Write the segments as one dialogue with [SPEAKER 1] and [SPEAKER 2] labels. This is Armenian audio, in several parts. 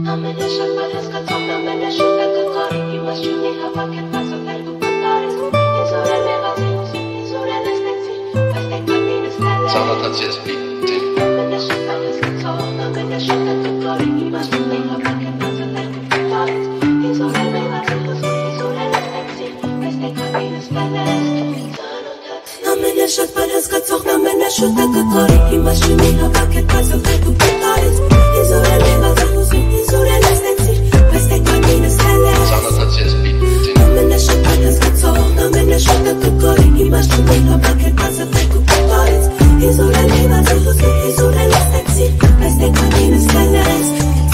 [SPEAKER 1] Ծանոթացի ես
[SPEAKER 2] Շատ բարազգացող ամենաշուտ է կկորի Հիմա շունի հավաք է կազով է դու պտարից Ինձ ուրել եղած է հուզում, ինձ ուրել ես նեցիր Բայց թե կամինս հել ես
[SPEAKER 1] Ծանոթացի ես
[SPEAKER 2] Ամենաշատ բարազգացող ամենաշուտ է կկորի Հիմա շունի հավաք է կազով է դու պտարից Ինձ ուրել եղած է հուզում, ինձ ուրել ես նեցիր Բայց թե կամինս հել ես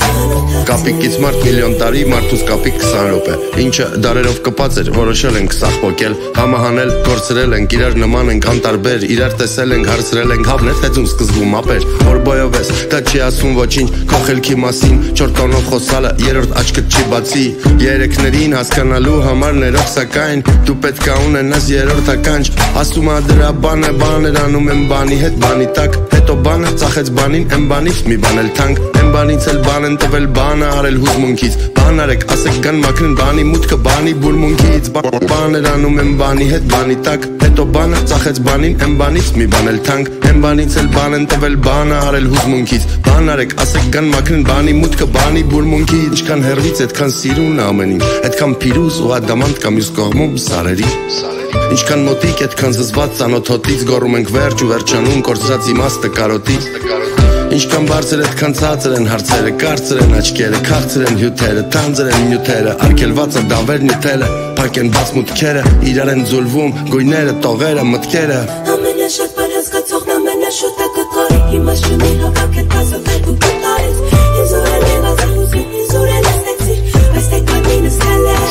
[SPEAKER 3] Կապիկից մարդ միլիոն տարի, մարդուց կապիկ 20 րոպե Ինչը դարերով կպած էր, որոշել ենք սախպոկել Համահանել, կորցրել ենք, իրար նման ենք անտարբեր Իրար տեսել ենք, հարցրել ենք, հավներ թեծում սկզբում ապեր Որ բոյով ես, դա չի ասում ոչինչ, քո խելքի մասին 4 տոնով խոսալը, երրորդ աչքդ չի բացի Երեքներին հասկանալու համար ներող սակայն Դու պետք է ունենաս երրորդ ականջ Ասում ա դրա բանը, բաներ անում եմ բանի հետ, բանի տակ Հետո բանը ծախեց բանին, եմ բանից մի բան էլ թանկ Եմ բանից էլ բան են տվել բանը արել հուզմունքից Բան արեք, ասեք գան մաքրեն բանի մուտքը բանի բուրմունքից Բաներ անում եմ բանի հետ, բանի տակ Հետո բանը ծախեց բանին, եմ բանից մի բան էլ թանկ Եմ բանից էլ բան են տվել բանը արել հուզմունքից Բան արեք, ասեք գան մաքրեն բանի մուտքը բանի բուրմունքից Ինչքան հեռվից, այդքան սիրուն ամեն ինչ Այդքան փիրուզ ու ադամանտ կամ յուս կողմում սարերի Ինչքան մոտիկ, այդքան զզված ծանոթ հոտից Գոռում ենք վերջ ու վերջանում կորցրած իմաստը կարոտից Ինչքան բարձր այդքան ցածր են հարցերը Կարծր են աչքերը, քաղցր են հյութերը Թանձր են նյութերը, արգելված է դավեր նյութերը Փակ են բաց մուտքերը, իրար են ձուլվում Գույները, տողերը, մտքերը
[SPEAKER 2] Ամենաշատ բարազգացողն ամենաշուտ է կկորի Հիմա շունի հավաք է կազով է դու պտարից Ինձ ուրել եղած է հուզում, ինձ ուրել ես նեցիր Բայց թե կամինս հել ես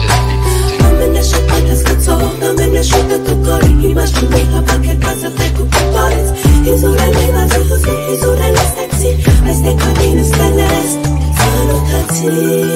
[SPEAKER 2] Ամենաշատ բարազգացողն ամենաշուտ է կկորի Հիմա շունի հավաք է կազով է դու պտարից Ինձ ուրել եղած է հուզում, ինձ ուրել ես նեցիր Բայց թե կամինս հել ես Ծանոթացի